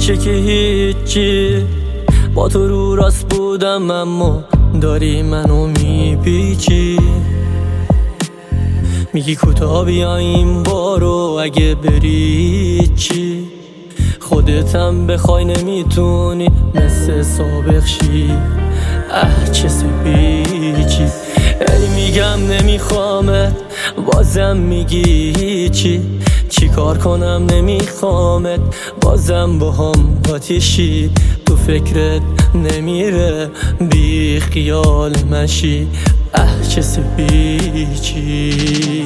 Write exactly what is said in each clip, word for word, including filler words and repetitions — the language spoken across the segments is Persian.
هیچی که هیچی، با تو رو راست بودم اما داری منو میپیچی. میگی کوتاه بیاییم بارو، اگه بری چی؟ خودتم بخوای نمیتونی مثل سابق شی. اه چه سپیچی، ای میگم نمیخوامت بازم میگی چی؟ چی کار کنم نمیخوامت بازم با هم آتیشی. تو فکرت نمیره بی خیال مشی. اه چه سپیچی،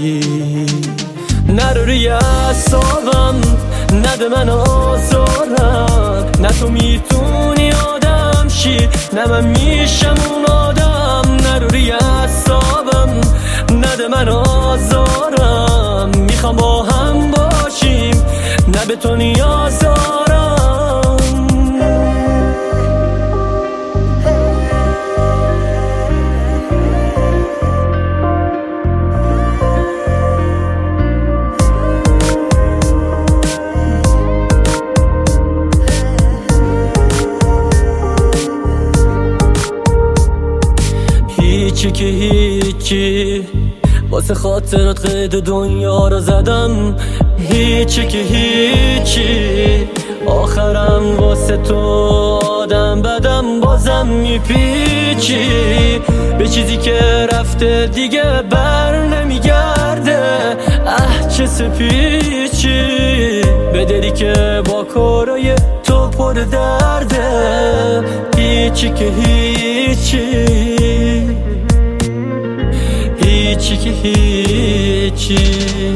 نرو روی اعصابم، نده من آزارم. نه تو میتونی آدم شی، نه من میشم اون آدم. نرو روی اعصابم، نده من آزارم. میخوام با هم باشیم، نه به تو نیاز دارم. هیچی که هیچی، واسه خاطرت قید دنیا رو زدم. هیچی که هیچی، آخرم واسه تو آدم بدم بازم میپیچی. به چیزی که رفته دیگه بر نمیگرده. اه چه سپیچی، به دلی که با کارای تو پر درده. هیچی که هیچی، هیچی که هیچی،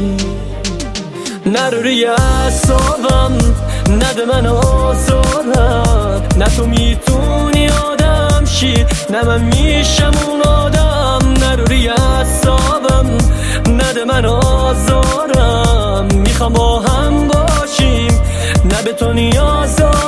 نرو روی اعصابم، نده من آزارم. نه تو میتونی آدم شی، نه من میشم اون آدم. نرو روی اعصابم، نده من آزارم. میخوام با هم باشیم، نه به تو نیاز دارم.